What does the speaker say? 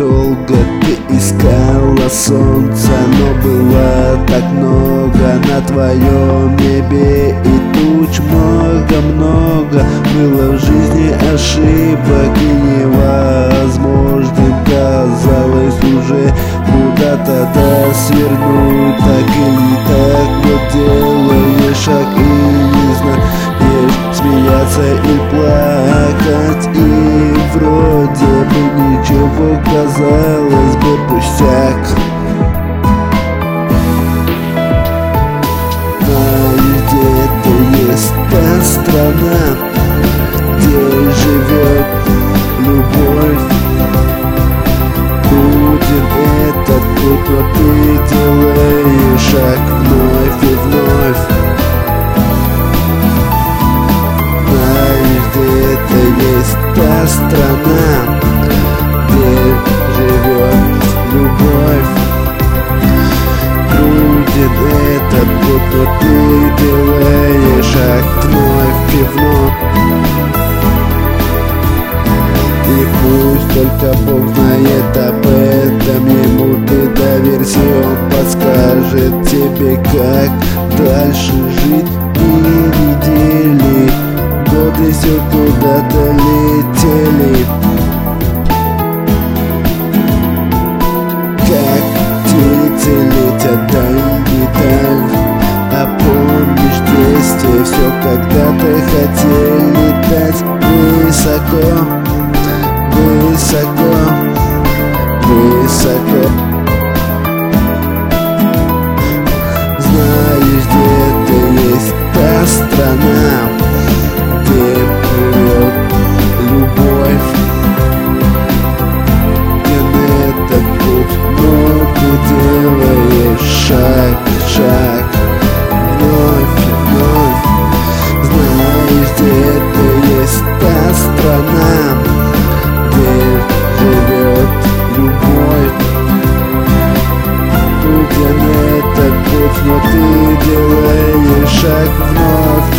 долго ты искала солнце, но было так много на твоем небе, и туч много-много. Было в жизни ошибок, и невозможным казалось уже куда-то свернуть. Так или так, вот делаешь шаг и не знаешь, смеяться и плакать, и вроде бы ничего, казалось бы, пустяк. Знаешь, где-то есть та страна, где живет любовь. Труден этот путь, но ты делаешь шаг вновь и вновь. Знаешь, где-то есть та страна, где живет любовь. Труден этот путь, но ты делаешь шаг вновь и вновь. И пусть только Бог знает об этом, ему ты доверься, он подскажет тебе, как дальше жить. И недели, годы все куда-то летели, как птицы летят даль и даль. А помнишь, вместе все когда-то хотели летать высоко, высоко, высоко. Знаешь, где-то есть та страна, где живет любовь. И на этот путь, но ты делаешь шаг, шаг, вновь и вновь. Знаешь, где-то есть та страна, где живет любовь. Труден этот путь, но ты делаешь шаг вновь